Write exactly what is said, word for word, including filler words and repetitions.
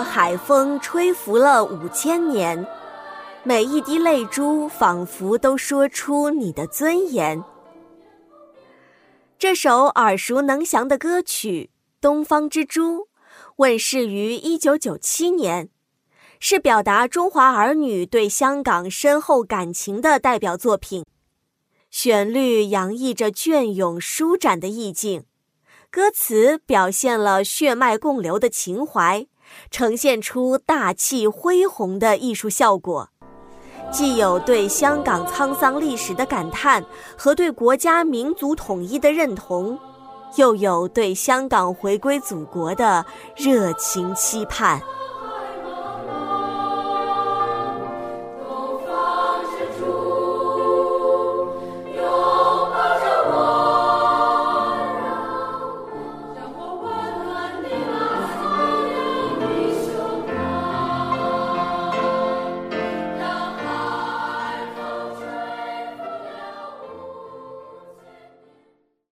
像海风吹拂了五千年，每一滴泪珠仿佛都说出你的尊严。这首耳熟能详的歌曲《东方之珠》问世于一九九七年，是表达中华儿女对香港深厚感情的代表作品。旋律洋溢着隽永舒展的意境，歌词表现了血脉共流的情怀，呈现出大气恢宏的艺术效果。既有对香港沧桑历史的感叹和对国家民族统一的认同，又有对香港回归祖国的热情期盼。